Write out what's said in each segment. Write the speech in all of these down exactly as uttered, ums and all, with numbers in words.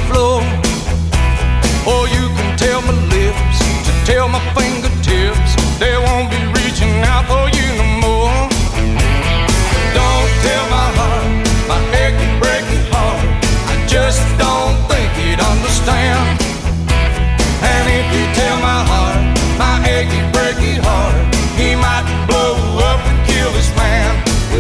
floor. Or you can tell my lips to tell my fingertips they won't be reaching out for you no more. Don't tell my heart, my achy, breaky heart, I just don't think he'd understand. And if you tell my heart, my achy, breaky heart, he might blow up and kill this man.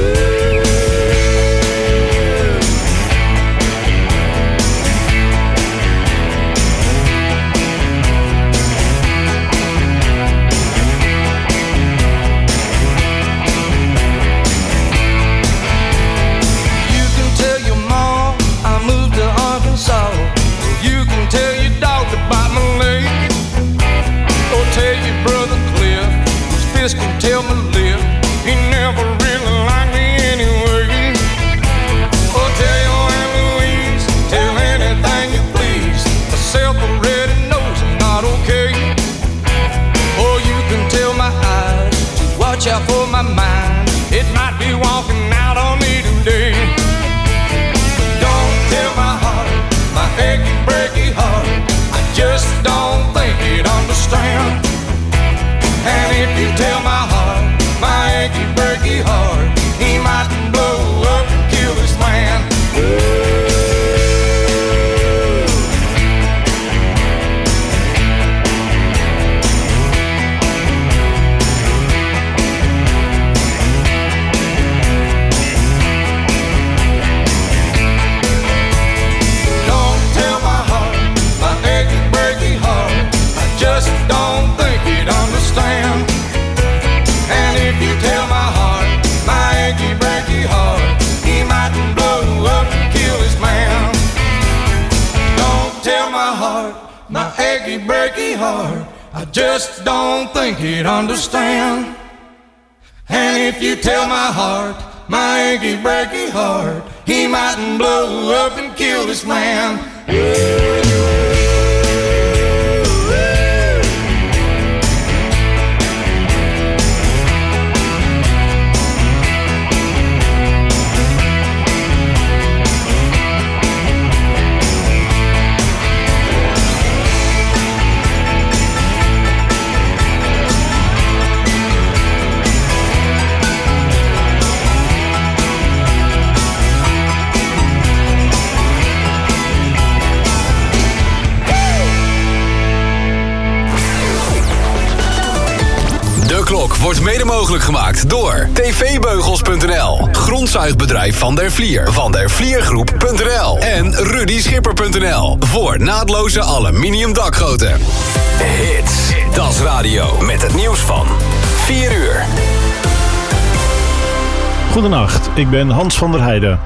You can tell your dog to bite my leg, or tell your brother Cliff, whose fist can tell my lip he never really liked me anyway. Or tell your Aunt Louise, tell anything you please, myself already knows I'm not okay. Or you can tell my eyes to watch out for my mind, it might be walking out on me today. Don't tell my heart, my achy, breaky heart, I just don't think he'd understand. And if you tell my heart, my achy, breaky heart, he might blow up and kill this man. Just don't think he'd understand. And if you tell my heart, my achy, breaky heart, he might blow up and kill his man. Don't tell my heart, my achy, breaky heart, I just don't think he'd understand. And if you tell my heart, my achy, breaky heart, he might blow up and kill this man. De Klok wordt mede mogelijk gemaakt door T V Beugels punt n l, grondzuigbedrijf Van der Vlier, Van der Vliergroep punt n l en Rudy Schipper punt n l voor naadloze aluminium dakgoten. Hits, Das Radio met het nieuws van vier uur. Goedenacht, ik ben Hans van der Heijden.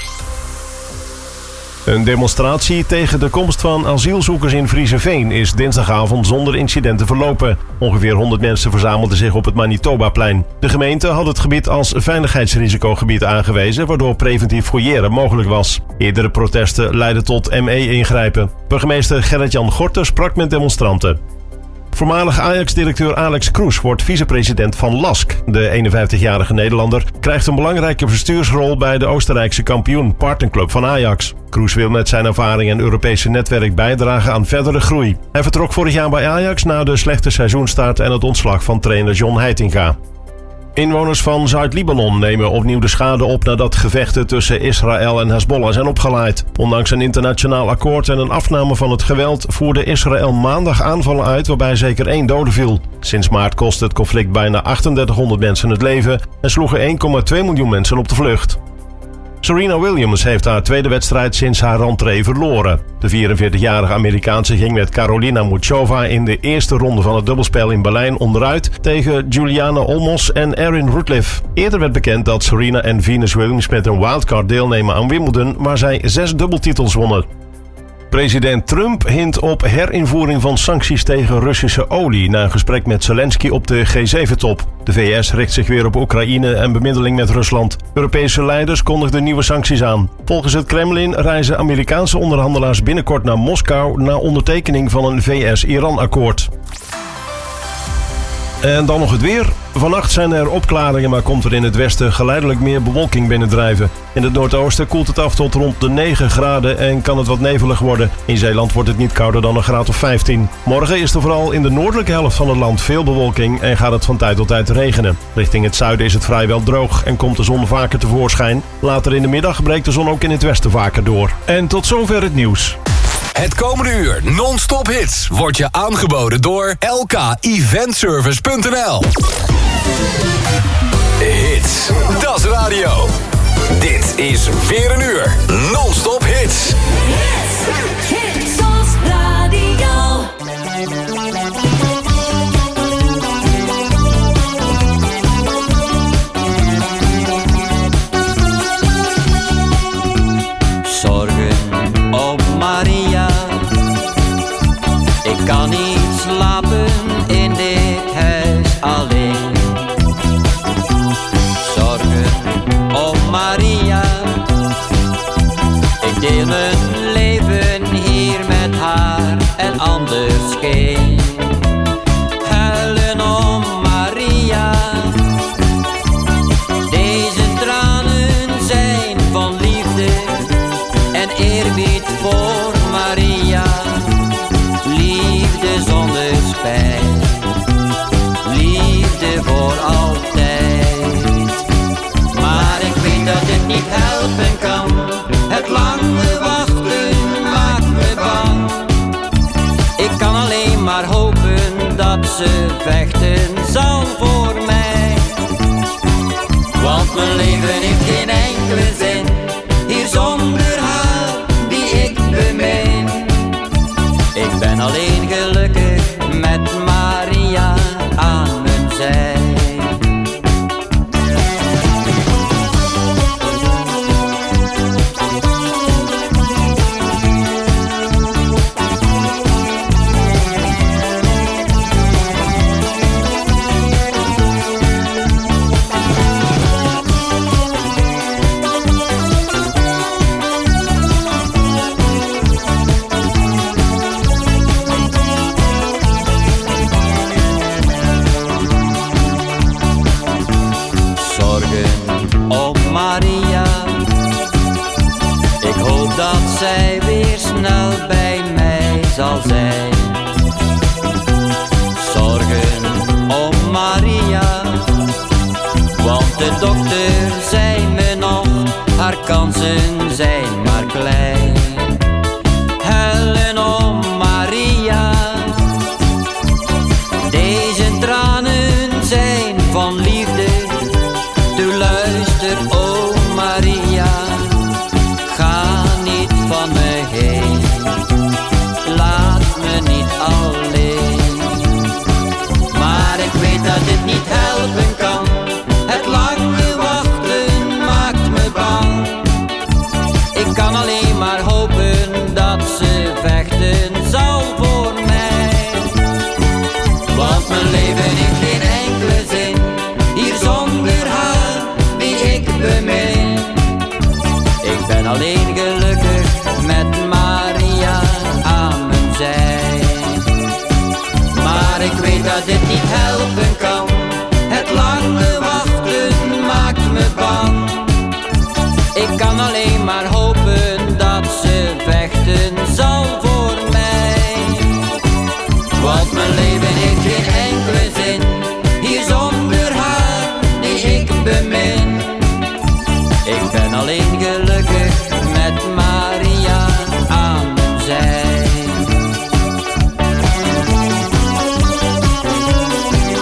Een demonstratie tegen de komst van asielzoekers in Vriezenveen is dinsdagavond zonder incidenten verlopen. Ongeveer honderd mensen verzamelden zich op het Manitobaplein. De gemeente had het gebied als veiligheidsrisicogebied aangewezen, waardoor preventief fouilleren mogelijk was. Eerdere protesten leidden tot M E-ingrijpen. Burgemeester Gerrit-Jan Gorter sprak met demonstranten. Voormalig Ajax-directeur Alex Kroes wordt vicepresident van Lask. De eenenvijftigjarige Nederlander krijgt een belangrijke bestuursrol bij de Oostenrijkse kampioen partnerclub van Ajax. Kroes wil met zijn ervaring en Europese netwerk bijdragen aan verdere groei. Hij vertrok vorig jaar bij Ajax na de slechte seizoenstart en het ontslag van trainer John Heitinga. Inwoners van Zuid-Libanon nemen opnieuw de schade op nadat gevechten tussen Israël en Hezbollah zijn opgeleid. Ondanks een internationaal akkoord en een afname van het geweld voerde Israël maandag aanvallen uit waarbij zeker één dode viel. Sinds maart kostte het conflict bijna achtendertighonderd mensen het leven en sloegen één komma twee miljoen mensen op de vlucht. Serena Williams heeft haar tweede wedstrijd sinds haar rentree verloren. De vierenveertigjarige Amerikaanse ging met Karolina Muchova in de eerste ronde van het dubbelspel in Berlijn onderuit tegen Juliana Olmos en Erin Rutleff. Eerder werd bekend dat Serena en Venus Williams met een wildcard deelnemen aan Wimbledon, waar zij zes dubbeltitels wonnen. President Trump hint op herinvoering van sancties tegen Russische olie na een gesprek met Zelensky op de G zeven top. De V S richt zich weer op Oekraïne en bemiddeling met Rusland. Europese leiders kondigden nieuwe sancties aan. Volgens het Kremlin reizen Amerikaanse onderhandelaars binnenkort naar Moskou na ondertekening van een V S-Iran-akkoord. En dan nog het weer. Vannacht zijn er opklaringen, maar komt er in het westen geleidelijk meer bewolking binnendrijven. In het noordoosten koelt het af tot rond de negen graden en kan het wat nevelig worden. In Zeeland wordt het niet kouder dan een graad of vijftien. Morgen is er vooral in de noordelijke helft van het land veel bewolking en gaat het van tijd tot tijd regenen. Richting het zuiden is het vrijwel droog en komt de zon vaker tevoorschijn. Later in de middag breekt de zon ook in het westen vaker door. En tot zover het nieuws. Het komende uur non-stop hits wordt je aangeboden door L K event service punt n l. Hits, dat is radio. Dit is weer een uur non-stop hits. Hits, hits als radio. Zorgen om Maria. Ik kan niet slapen in dit huis alleen. Zorgen om Maria. Ik deel mijn leven hier met haar en anders geen. Huilen om Maria. Deze tranen zijn van liefde en eerbied voor Maria. Liefde zonder spijt, liefde voor altijd. Maar ik weet dat het niet helpen kan, het lange wachten maakt me bang. Ik kan alleen maar hopen dat ze vechten zal voor mij. Want mijn leven heeft geen enkele zin, hier zonder haar die ik bemin. Ik ben alleen gelukkig met Maria aan mijn zij. Zij weer snel bij mij zal zijn. Zorgen om Maria, want de dokter zei me nog, haar kansen zijn maar klein. Huilen om Maria, deze tranen zijn van liefde. Doe luister, oh Maria, ga niet van me heen, laat me niet alleen. Maar ik weet dat het niet helpen kan, het lange wachten maakt me bang. Ik kan alleen maar hopen dat ze vechten zal voor mij. Want mijn leven heeft geen enkele zin, hier zonder haar die ik bemin. Ik ben alleen gelukkig met Maria aan mijn zij. Maar ik weet dat dit niet helpen kan, het lange wachten maakt me bang. Ik kan alleen maar hopen dat ze vechten zal voor mij. Want mijn leven heeft geen enkele zin, hier zonder haar die ik bemin. Ik ben alleen gelukkig met Maria aan mijn zij.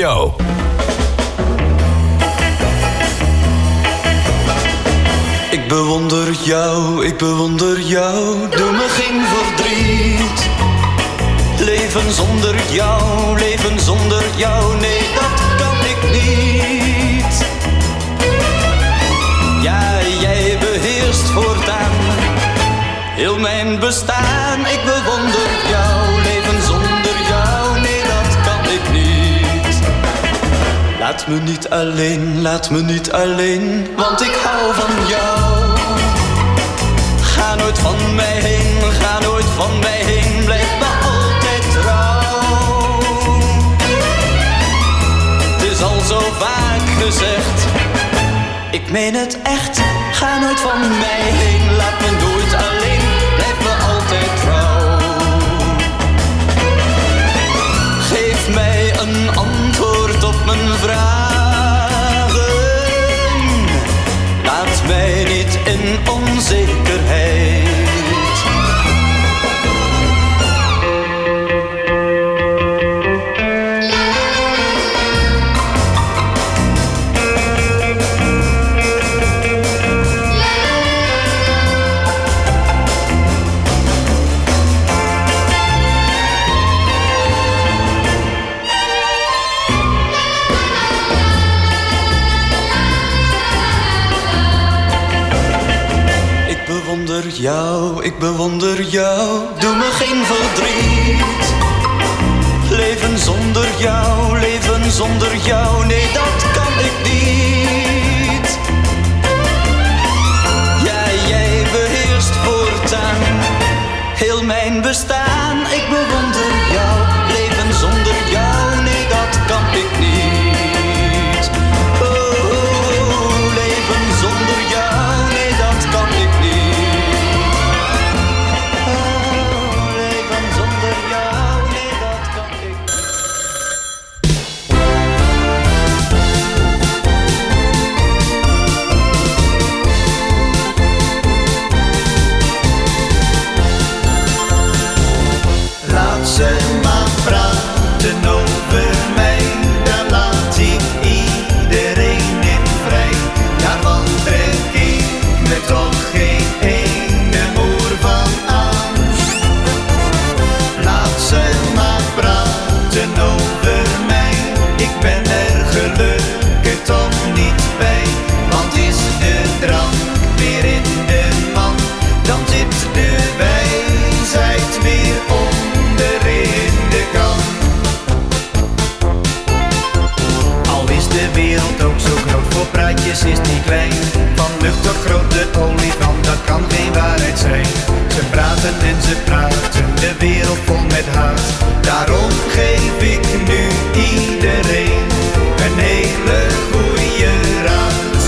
Radio. Ik bewonder jou, ik bewonder jou, doe me geen verdriet. Leven zonder jou, leven zonder jou, nee dat kan ik niet. Ja, jij beheerst voortaan heel mijn bestaan. Ik bewonder jou, leven zonder jou, nee dat kan ik niet. Laat me niet alleen, laat me niet alleen, want ik hou van jou. Ga nooit van mij heen, ga nooit van mij heen, blijf me altijd trouw. Het is al zo vaak gezegd, ik meen het echt, ga nooit van mij heen, laat me nooit alleen, blijf me altijd trouw. Geef mij een antwoord op mijn vragen, laat mij niet in onzekerheid. Jou, ik bewonder jou, doe me geen verdriet. Leven zonder jou, leven zonder jou, nee dat kan ik niet. Ja, jij beheerst voortaan heel mijn bestaan. Ik bewonder jou, leven zonder jou, nee dat kan ik niet. Oh, oh, oh, leven zonder jou, nee dat kan ik niet. Ze maar praten over mij, daar laat ik iedereen in vrij. Daarvan trek ik me toch geen ene moer van aan. Laat ze maar praten over mij, ik ben er gelukkig toch niet bij. Want is de drank weer in de man, dan zit de wijsheid weer op. De wereld ook zo groot, voor praatjes is niet klein. Van lucht tot grote olifant, dat kan geen waarheid zijn. Ze praten en ze praten, de wereld vol met haat. Daarom geef ik nu iedereen een hele goeie raad.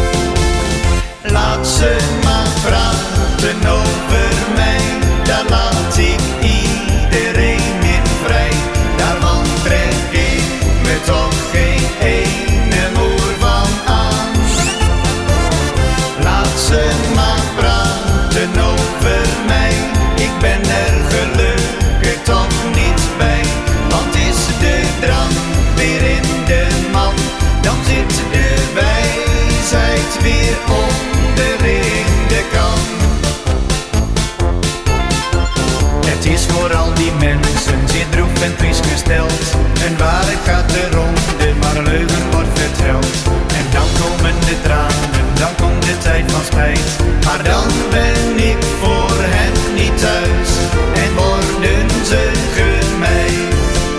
Laat ze maar praten over mij, daar laat ik iedereen in vrij. Daarvan trek ik me toch geen ene moer van aan. Laat ze maar praten over mij, ik ben er gelukkig toch niet bij. Want is de drank weer in de man, dan zit de wijsheid weer onder in de kan. Het is voor al die mensen zeer droef en triest gesteld. Een waarheid gaat de ronde, maar een leugen wordt verteld. En dan komen de tranen, dan komt de tijd van spijt. Maar dan ben ik voor hen niet thuis en worden ze gemijd.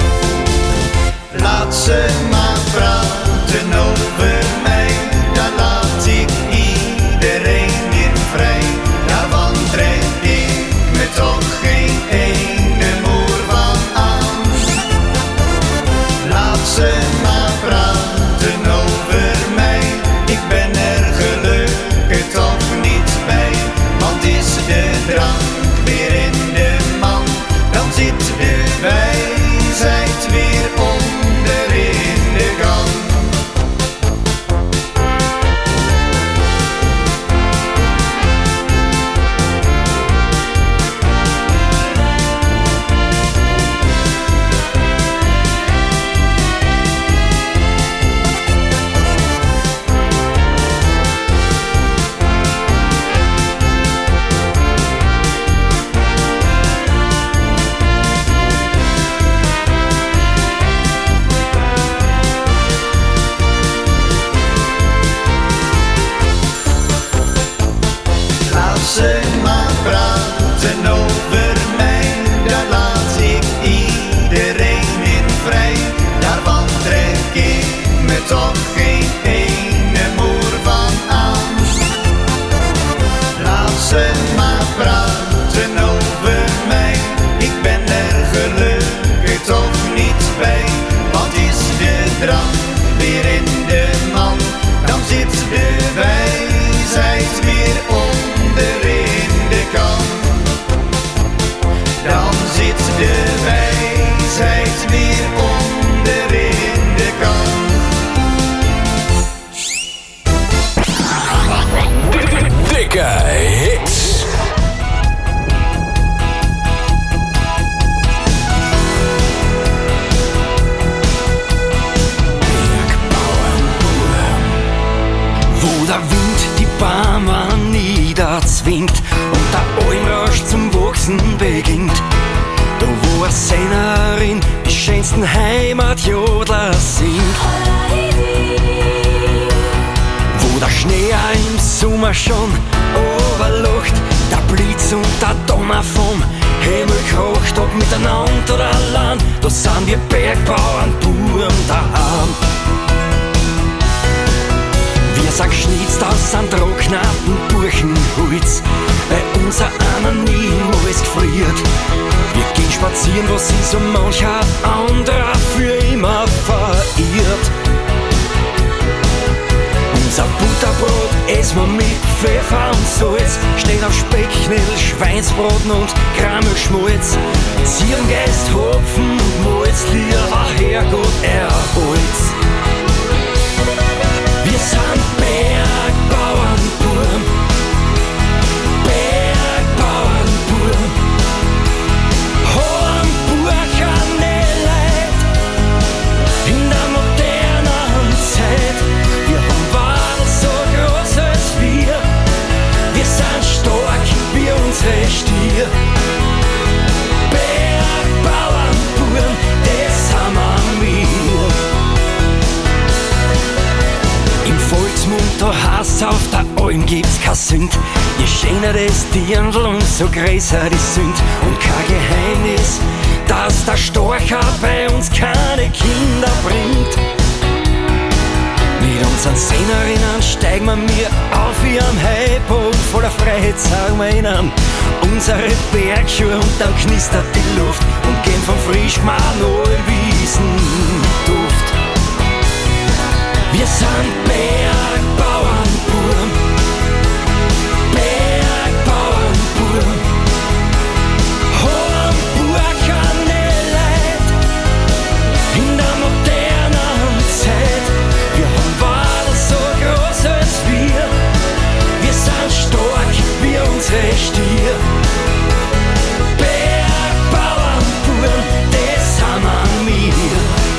Laat ze maar praten over mij, dan laat ik iedereen in vrij. Daarvan trek ik me toch geen ene moer van aan. Laat ze maar praten over mij, ik ben er gelukkig toch niet bij. Weken hits. Wo der Wind die Bäume niederzwingt und der Almrausch zum Wachsen beginnt. Da wo eine Sängerin die schönsten Heimatjodler singt. Wo der Schnee im Sommer schon overlacht, der Blitz und der Donner vom Himmel kracht. Ob miteinander oder allein, da sind wir Bergbauern, Buben daheim. Wir sind geschnitzt aus einem trockenen Buchenholz, bei uns einer niemals gefriert. Wir gehen spazieren, was sich so mancher anderer für immer verirrt. Unser Butterbrot essen wir mit Pfeffer und Salz, steht auf Specknädel, Schweinsbraten und Krammelschmalz. Zierengeist, Hopfen und Malz, lieber Herrgott, erholt's. Wir sind Bergbauernbuben, Bergbauernbuben, haben keine Leid in der modernen Zeit. Wir haben Wahlen so groß als wir, wir sind stark wie unsere Stier. Bergbauernbuben, das sind wir. Im Volksmund, da heißt's, auf der Alm gibt's kein Sünd. Je schöner das Dirndl, umso größer die Sünd. Und kein Geheimnis, dass der Storcher bei uns keine Kinder bringt. Mit unseren Sängerinnen steigen wir mir auf wie am Heuboden voller Freiheit, sagen wir ihnen unsere Bergschuhe und dann knistert die Luft und gehen vom frisch gemachten Wiesenduft. Wir sind Bergbauernbuben, Bergbauernbuben, haben keine Leid in der modernen Zeit. Wir haben Wahlen so groß als wir, wir sind stark wie unsere Stier. Bergbauernbuben, das sind wir.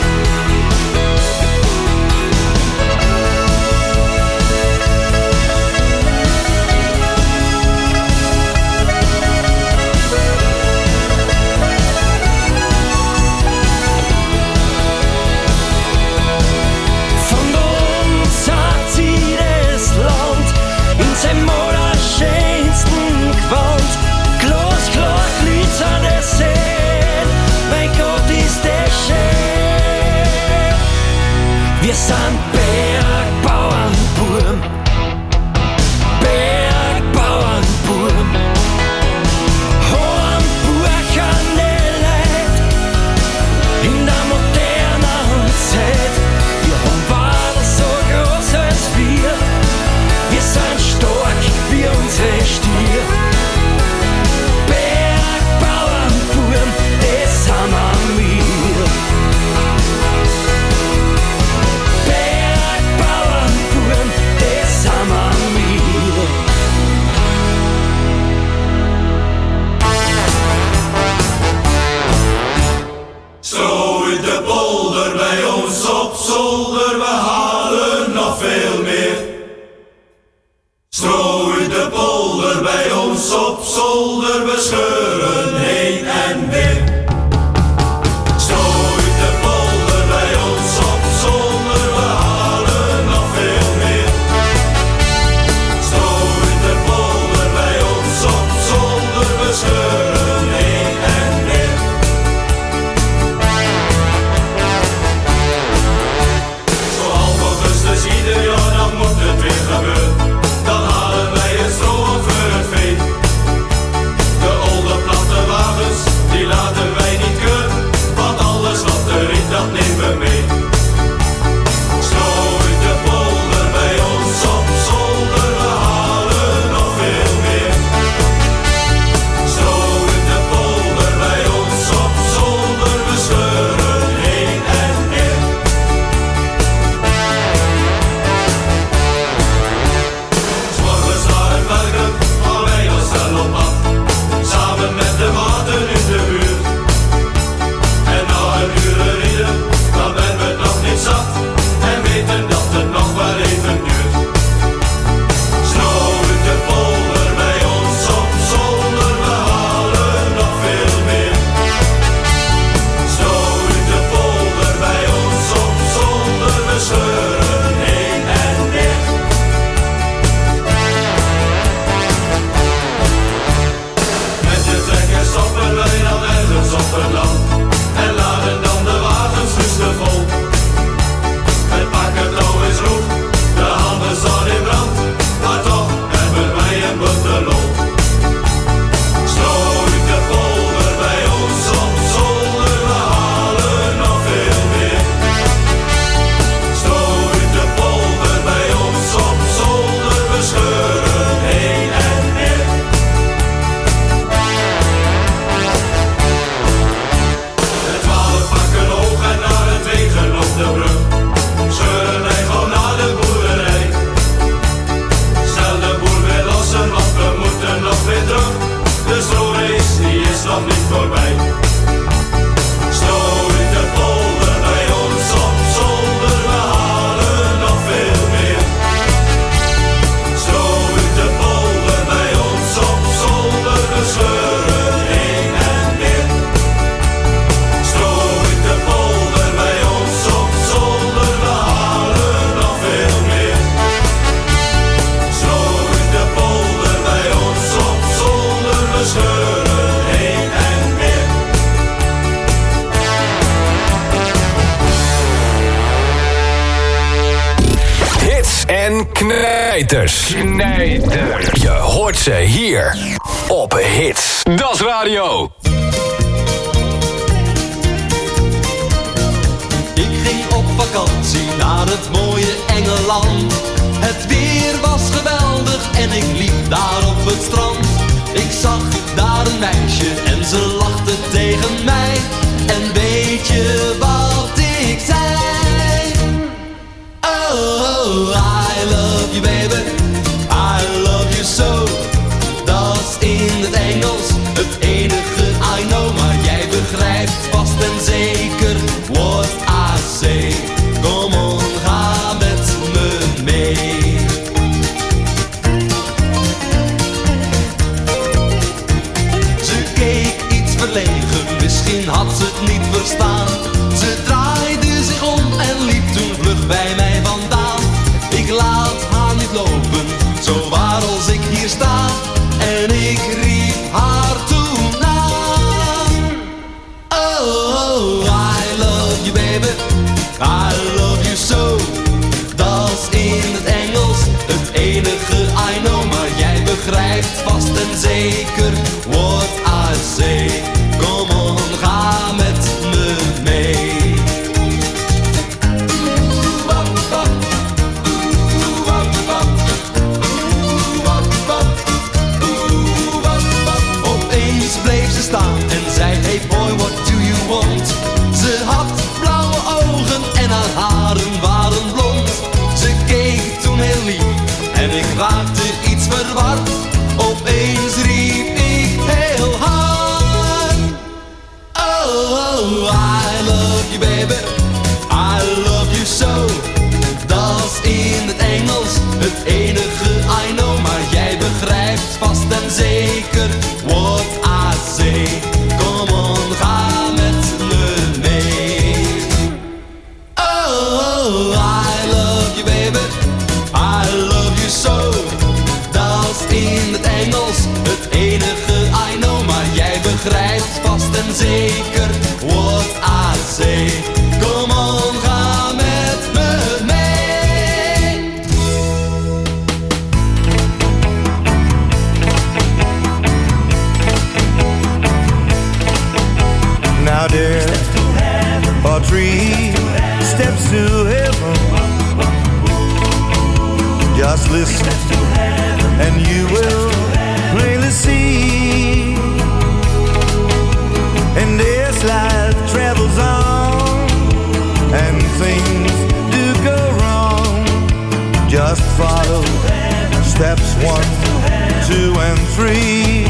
Im allerschönsten Gewand, glasklar glitzernde Seen, mein Gott ist der schön. Wir sind Bergbauernbuben, Bergbauernbuben, haben keine Leid in der modernen Zeit. Wir haben Wahlen so groß als wir, wir sind stark wie unsere Stier. Bergbauernbuben, das sind wir. Bergbauernbuben, das sind wir. Stro uit de polder bij ons op zolder, we halen nog veel meer. Stro uit de polder bij ons op zolder, we scheuren heen en weer. Stro uit de polder bij ons op zolder, we halen nog veel meer. Stro uit de polder bij ons op zolder, we scheuren heen en weer. Zo half augustus ieder jaar, dan moet het weer gebeuren. Dan halen wij het stro over het veen. De oude platte Knijters. Knijters. Je hoort ze hier op Hits. Das Radio. Ik ging op vakantie naar het mooie Engeland. Het weer was geweldig en ik liep daar op het strand. Ik zag daar een meisje en ze lachte tegen mij. En weet je wat ik zei? Oh, I love you baby, I love you so. Dat is in het Engels het enige I know. Maar jij begrijpt vast en zeker what I say. Kom on, ga met me mee. Ze keek iets verlegen, misschien had ze het niet verstaan. Ze draaide zich om en liep toen vlug bij mij vandaan. Ik laat haar niet lopen, zo waar als ik hier sta. En ik riep haar toen aan. Oh, I love you baby, I love you so. Dat is in het Engels het enige I know. Maar jij begrijpt vast en zeker what I say. Kom on, ga met me mee. Opeens bleef ze staan en zei, hey boy, what do you want? Ze had blauwe ogen en haar haren waren blond. Ze keek toen heel lief en ik raakte iets verward. Opeens riep ik heel hard. Oh, I love you baby, I love you so. Dat is in het Engels het enige I know. Maar jij begrijpt vast en zeker what I say. Kom on, ga met me mee. Oh, I love you baby, I love you so. Dat is in het Engels het enige I know. Maar jij begrijpt vast en zeker what I say. Kom on, ga met me mee. Now there are three steps to heaven. Just listen and you will plainly see. And this life travels on and things do go wrong. Just follow steps one, two and three.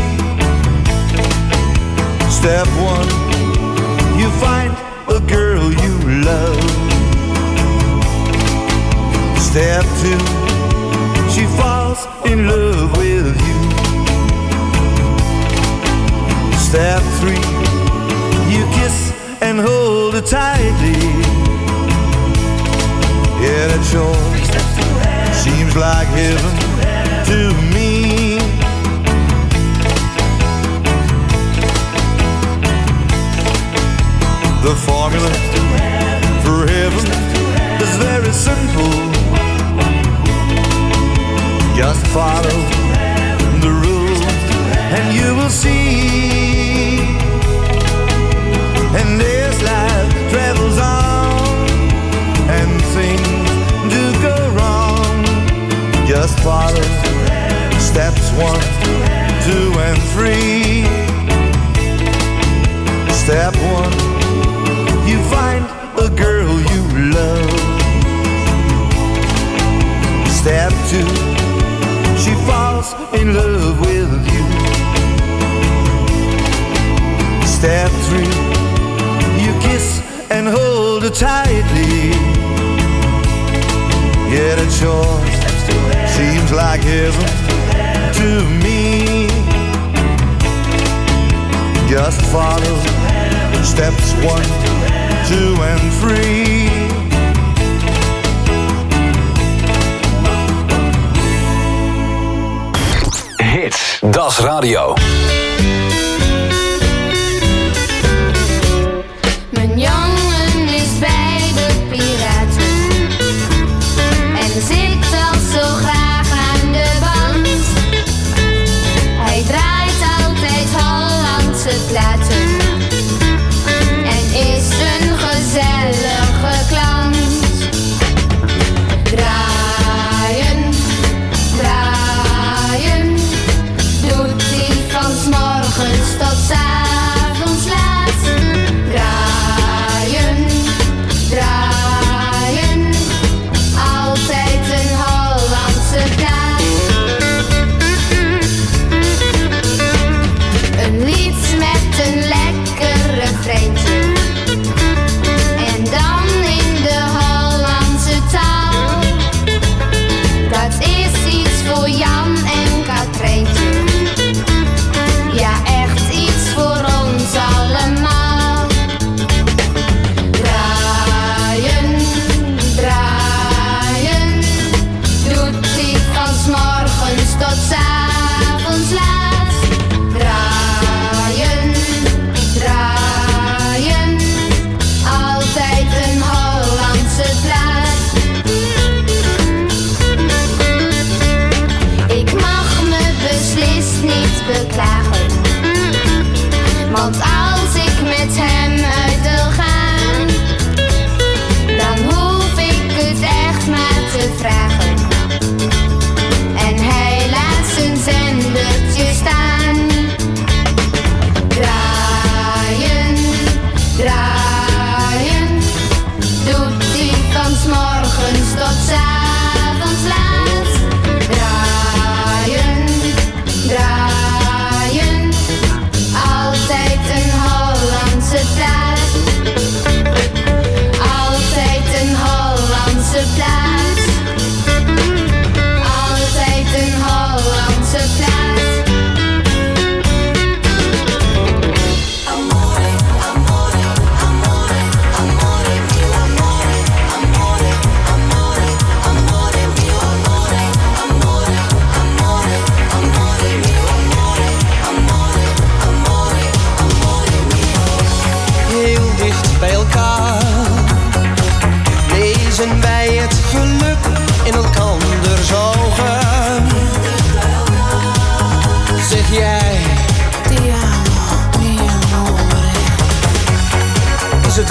Step one, you find a girl you love. Step two, she falls in love with you. Step three, you kiss and hold her tightly. Yeah, that sure seems like heaven to me. The formula for heaven is very simple. Just follow the rules and you will see. And this life travels on and things do go wrong. Just follow steps one, two and three. Step one, you find a girl you love. Step two, she falls in love with you. Step three, you kiss and hold her tightly. Yeah, that sure seems like heaven to me. Just follow steps one, two and three. Hits, Das Radio. Mijn jongen is bij de piraten en zit al zo graag aan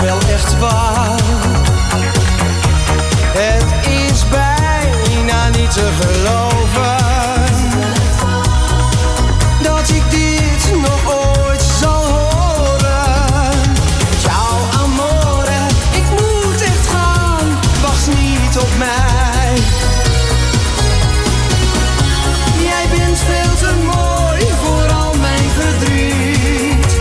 wel echt waar. Het is bijna niet te geloven dat ik dit nog ooit zal horen. Ciao amore, ik moet echt gaan, wacht niet op mij. Jij bent veel te mooi voor al mijn verdriet.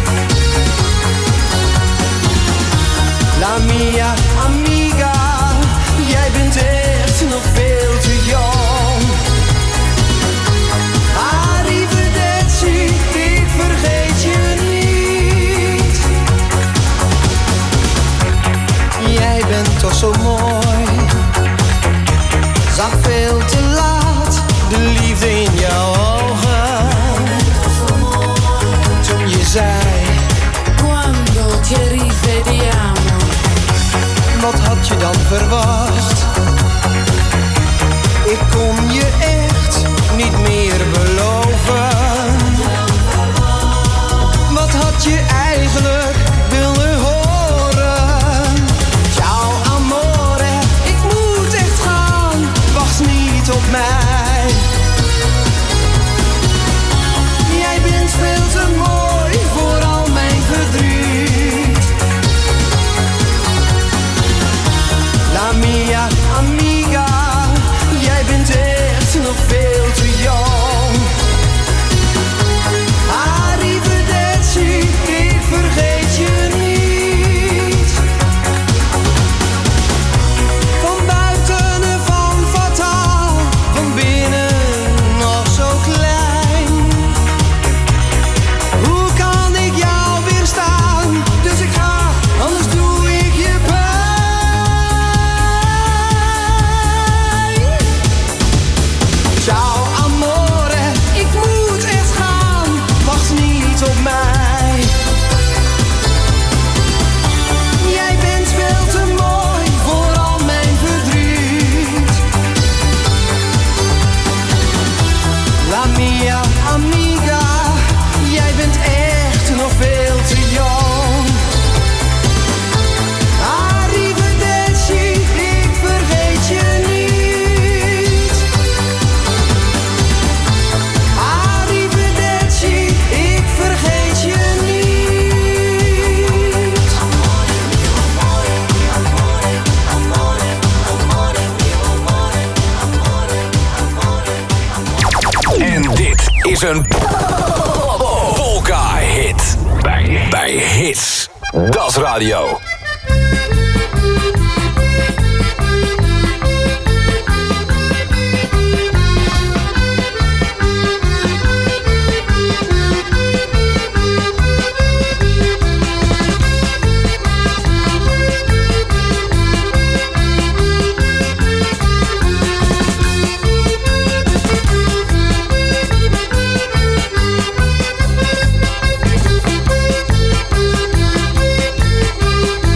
La mia amiga, jij bent echt nog veel te jong. Arrivederci, ik vergeet je niet. Jij bent toch zo mooi, zag veel te laat de liefde in jouw ogen. Toen je zei, quando ti rivediamo. Wat had je dan verwacht? Ik kon je echt niet meer beloven. Wat had je eigenlijk willen horen? Ciao amore, ik moet echt gaan, wacht niet op mij. Jij bent veel te mooi voor al mijn verdriet. La mia amiga, jij bent echt nog veel te jong. Arrivederci, ik vergeet je niet. Van buiten een van fataal, van binnen nog zo klein. Hoe kan ik jou weerstaan? Dus ik ga, anders doe ik je pijn. Ciao amore, ik moet echt gaan, wacht niet op mij. Jij bent veel te mooi voor al mijn verdriet. La mia amiga, jij bent echt nog veel te jong. Arrivederci, ik vergeet je niet. Arrivederci, ik vergeet je niet. En dit is een polka-hit. Bij, bij Hits. Das Radio. Thank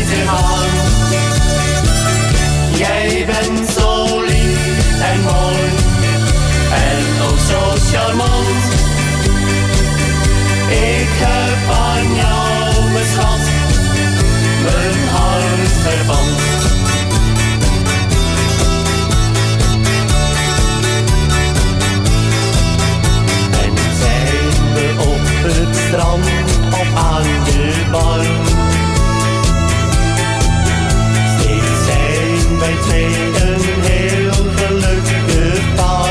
te gaan. Jij bent zo lief en mooi en ook zo charmant. Ik heb aan jou, mijn schat, mijn hart verband. En zijn we op het strand of aan de bar, steeds zijn wij twee een heel gelukkig paar.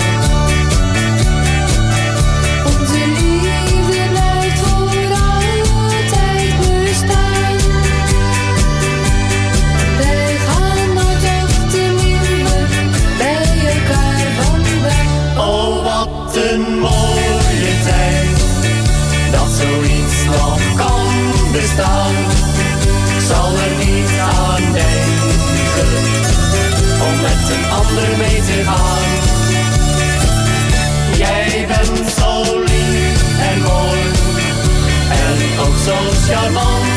Onze liefde blijft voor altijd bestaan. Wij gaan nooit of te nimmer bij elkaar vandaan. Oh, wat een mooie tijd, dat zoiets nog kan bestaan. Ik zal er niet aan denken om met een ander mee te gaan. Jij bent zo lief en mooi en ook zo charmant.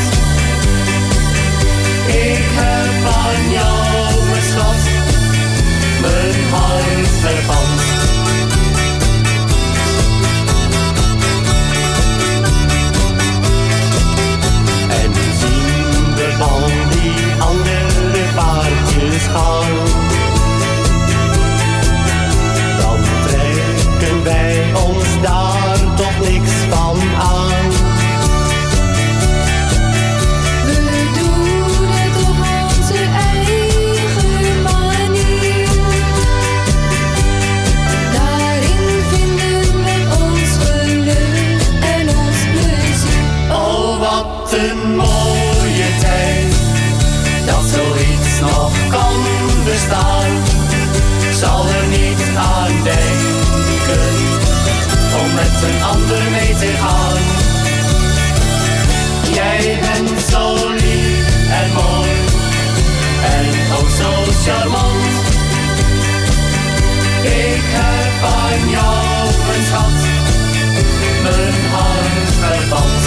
Ik heb aan jou, mijn schat, mijn hart verband. En zien we al die andere paardjes gaan, dan trekken wij ons daar toch niks van aan. We doen het op onze eigen manier. Daarin vinden we ons geluk en ons plezier. Oh, wat een mooie tijd, dat zoiets nog kan bestaan. Ik zal er niet aan denken om met een ander mee te gaan. Jij bent zo lief en mooi en ook zo charmant. Ik heb aan jou, mijn schat, mijn hart verband.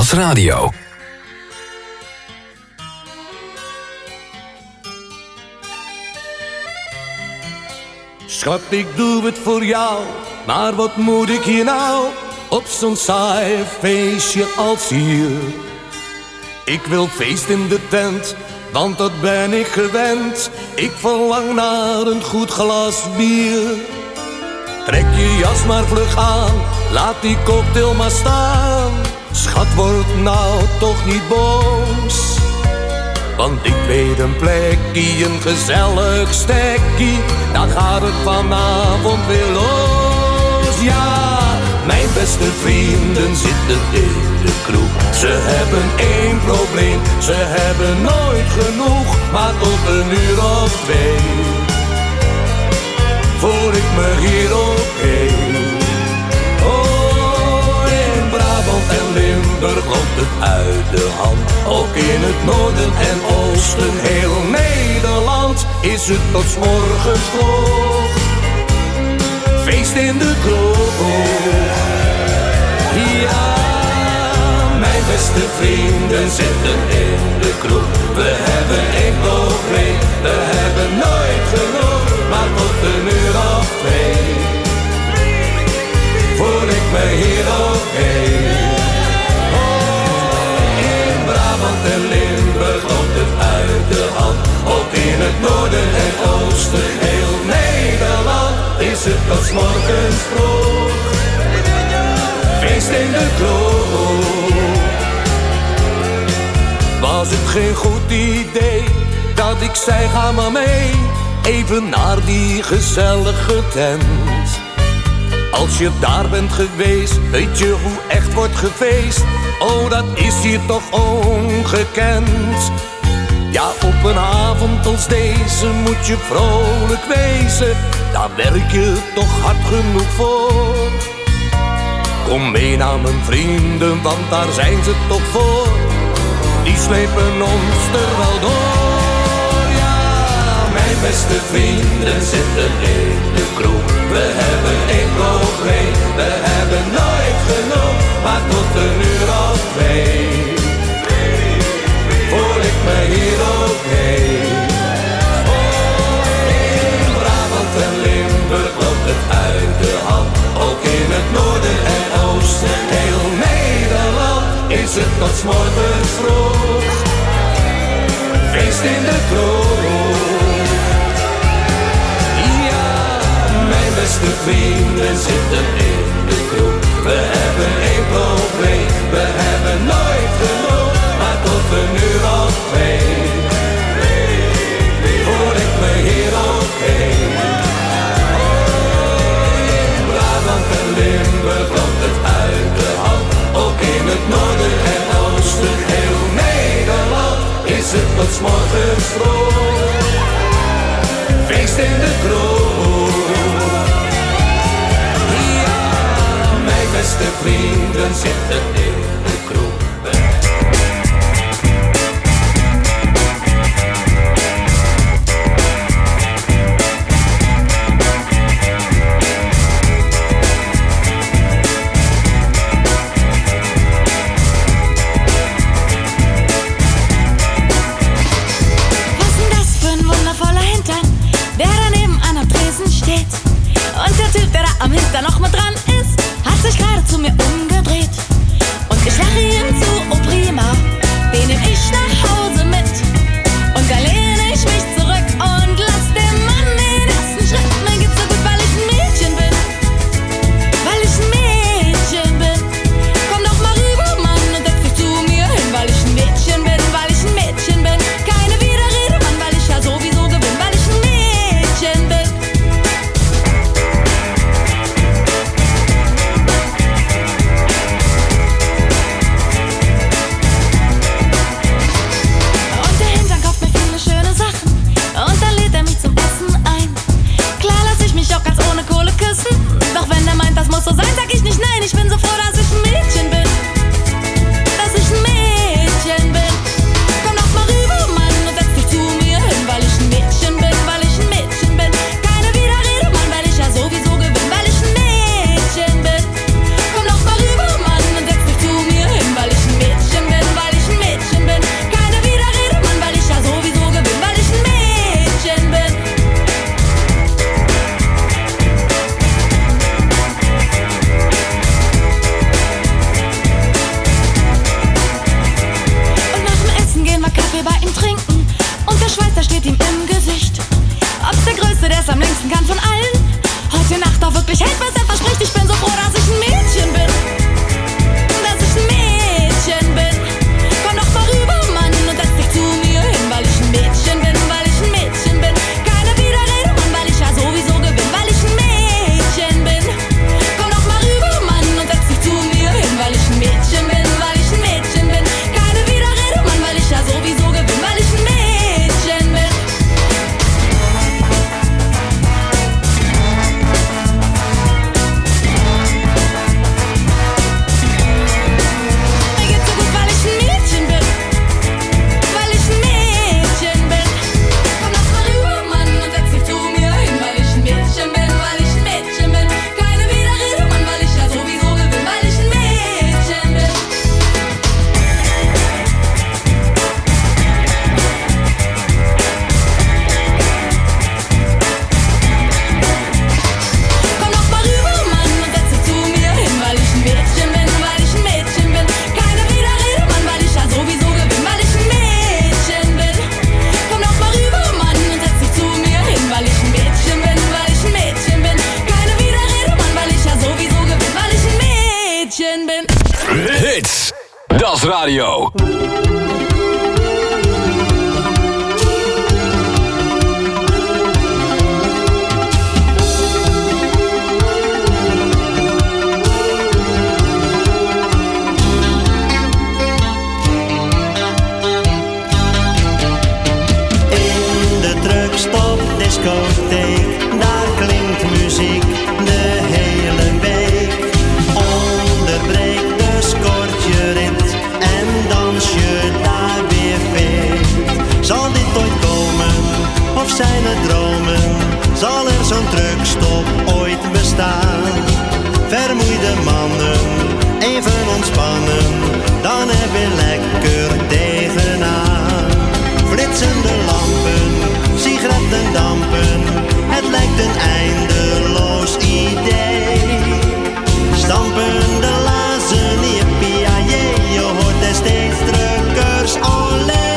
Radio. Schat, ik doe het voor jou, maar wat moet ik hier nou op zo'n saai feestje als hier? Ik wil feest in de tent, want dat ben ik gewend. Ik verlang naar een goed glas bier. Trek je jas maar vlug aan, laat die cocktail maar staan. Schat, word nou toch niet boos, want ik weet een plekje, een gezellig stekkie. Dan gaat het vanavond weer los. Ja, mijn beste vrienden zitten in de kroeg. Ze hebben één probleem, ze hebben nooit genoeg. Maar tot een uur of twee, voor ik me hier opheen. Oh, in Brabant en Limburg loopt het uit de hand. Ook in het noorden en oosten, heel Nederland, is het tot 's morgens vroeg. Feest in de kroeg. Ja, mijn beste vrienden zitten in de kroeg. We hebben één probleem, we hebben nooit genoeg. Maar tot een uur of twee, voor ik me hier opheen. Oh, in Brabant en Limburg loopt het uit de hand. Ook in het noorden en oosten, heel Nederland, is het tot 's morgens vroeg. Feest in de kroeg. Was het geen goed idee dat ik zei ga maar mee, even naar die gezellige tent? Als je daar bent geweest, weet je hoe echt wordt gefeest. Oh, dat is hier toch ongekend. Ja, op een avond als deze moet je vrolijk wezen. Daar werk je toch hard genoeg voor. Kom mee naar mijn vrienden, want daar zijn ze toch voor. Die slepen ons er wel door. Ja, mijn beste vrienden zitten in de kroeg. We hebben één probleem, we hebben nooit genoeg. Maar tot een uur of twee, voor ik me hier opheen. Oh, in Brabant en Limburg loopt het uit de hand. Ook in het noorden en oosten, heel Nederland, is het tot 's morgens vroeg. Feest in de kroeg. Ja, mijn beste vrienden zitten in de kroeg. We hebben één probleem, we hebben nooit genoeg. Maar tot een uur of twee, voor ik me hier opheen. In Brabant en Limburg loopt het uit de hand. Ook in het noorden en oosten, heel Nederland, is het tot 's morgens vroeg. Feest in de kroeg. Ja, mijn beste vrienden zitten in de kroeg. Und der Typ, der da am Hinter noch mit dran ist, hat sich gerade zu mir umgedreht. Und ich der es am längsten kann von allen. Heute Nacht auch wirklich hält, was er verspricht. Ich bin so froh, dass ich ein Mädchen bin. Dass ich ein Mädchen bin. Komm doch mal rüber, Mann, und setz dich zu mir hin, weil ich ein Mädchen bin, weil ich ein Mädchen bin. Keine Widerrede, Mann, weil ich ja sowieso gewinn, weil ich ein Mädchen bin. Komm doch mal rüber, Mann, und setz dich zu mir hin, weil ich ein Mädchen bin, weil ich ein Mädchen bin. Keine Widerrede, Mann, weil ich ja sowieso gewinn, weil ich ein Mädchen bin. Mir geht's so gut, weil ich ein Mädchen bin, weil ich ein Mädchen bin. Komm doch mal rüber, Mann, und setz dich zu mir hin, weil ich ein Mädchen bin, weil ich ein Mädchen bin. Keine Widerrede, Mann, weil ich ja sowieso gewinn, weil ich ein Mädchen bin. Komm doch mal rüber, Mann, und setz dich zu mir hin, weil ich ein Mädchen bin, weil ich ein Mädchen bin. Keine Widerrede, Mann, weil ich ja sowieso gewinn, weil ich ein Mädchen bin. Komm doch mal rüber, Mann, und setz dich zu mir hin, weil ich ein Mädchen bin, weil ich ein Mädchen bin. Keine Widerrede, Mann, weil ich ja sowieso gewinn, weil ich ein Mädchen bin. Hits, Das Radio. In de truckstop discotheek, daar klinkt muziek de hele week. Onderbreek de scortje-rit en dans je daar weer veet. Zal dit ooit komen, of zijn het dromen? Zal er zo'n truckstop ooit bestaan? Vermoeide mannen, even ontspannen, dan heb je lekker tegenaan. Flitsende lampen, sigarettendampen, het lijkt een eindeloos idee. Stampende lazen, yippie-yay, je hoort er steeds drukkers, olé.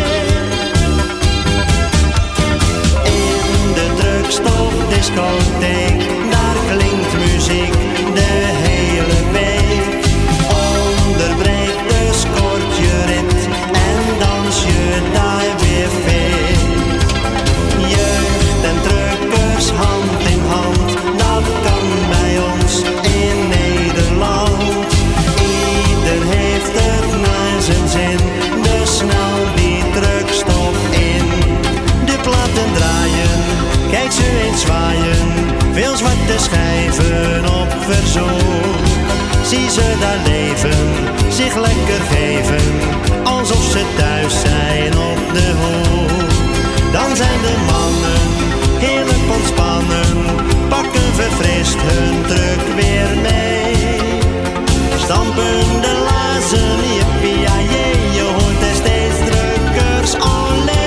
In de drugstop discotheek, daar klinkt muziek de hele week. Onderbreek de scortje-rit en dans je daar weer veet. Jeugd en truckers hand in hand, dat kan bij ons in Nederland. Ieder heeft het naar zijn zin, dus snel die truckstop in. De platen draaien, kijk ze eens zwaaien, veel zwarte schijven op verzoek. Zie ze daar leven, zich lekker geven, alsof ze thuis zijn op de hoek. Dan zijn de mannen heerlijk ontspannen, pakken verfrist hun truck weer mee. Stampende lazen, yippie-yay, je hoort er steeds drukkers, olé.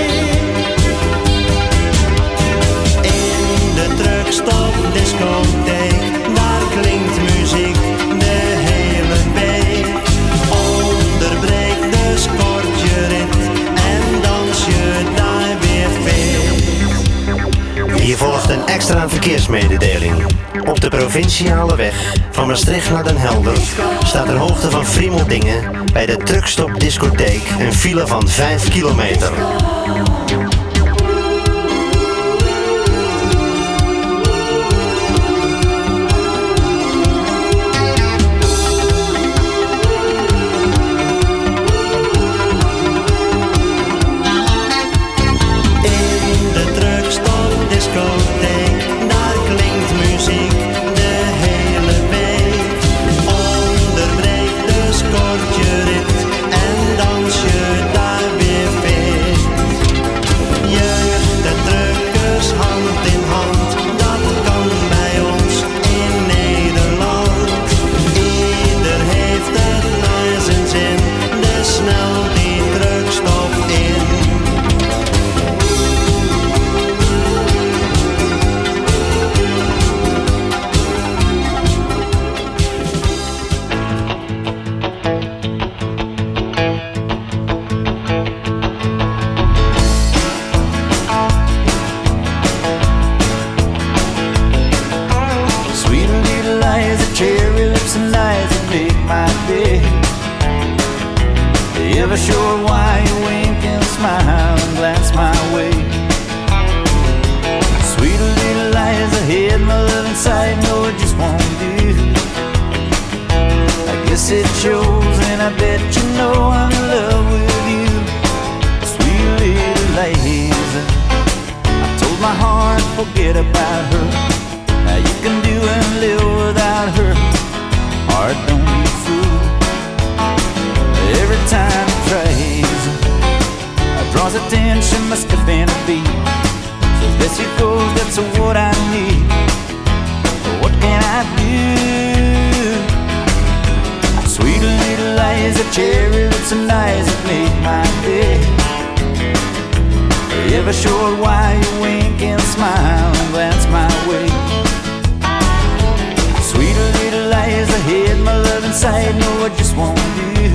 In de truckstop discotheek, daar klinkt muziek de hele week. Onderbreek de scortje-rit en dans je daar weer veet. Hier volgt een extra verkeersmededeling. Op de provinciale weg van Maastricht naar Den Helder staat ter hoogte van Friemeldingen bij de Truckstop discotheek een file van vijf kilometer. In de truckstop discotheek, daar klinkt muziek de hele week. Onderbreek de scortje-rit en dans je daar weer veet. my day. You ever sure why you wink and smile and glance my way? Sweet little lies ahead, my love inside, no, it just won't do. I guess it shows, and I bet you know I'm in love with you. Sweet little lies, I told my heart, forget about her. Now you can do and live without her. Heart, don't be a fool. Every time it tries, it draws attention, must have been a beat. So there she goes, that's what I need. What can I do? Sweet little lies, a cherry lips and eyes that make my day. You ever sure why you wink and smile and glance my way? Sweet little lies ahead, my love inside, no, I just won't do.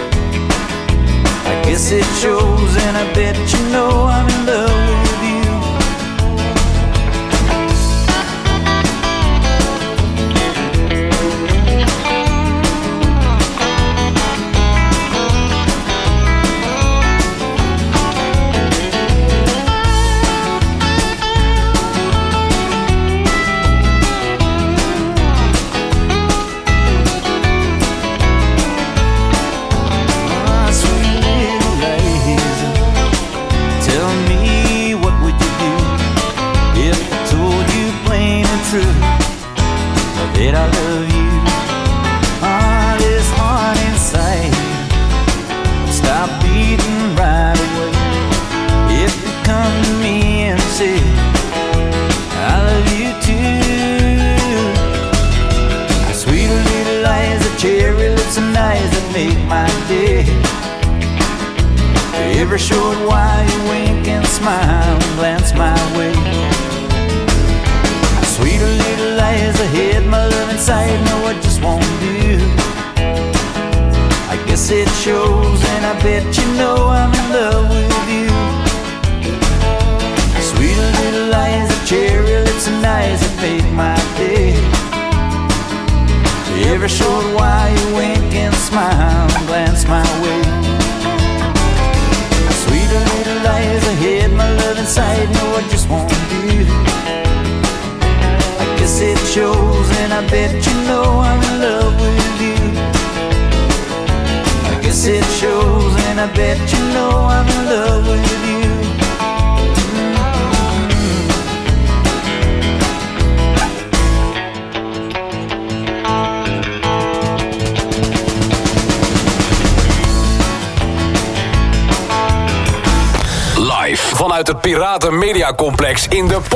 I guess it shows, and I bet you know I'm in love with you. That I love you, ah, this heart inside stop beating right away. If you come to me and say I love you too, sweet little lies, the cherry lips and eyes that make my day. Every short while you wink and smile and glance my way. Sweet little lies ahead, my love inside, no, I just won't do. I guess it shows, and I bet you know I'm in love with you. Sweet little lies, the cherry lips and eyes that make my day. Every short while you wink and smile and glance my way. Sweet little lies ahead, my love inside, no, I just won't do. It shows, and I bet you know I'm in love with you. I guess it shows, and I bet you know I'm in love with you. Live vanuit het Piraten Media Complex in de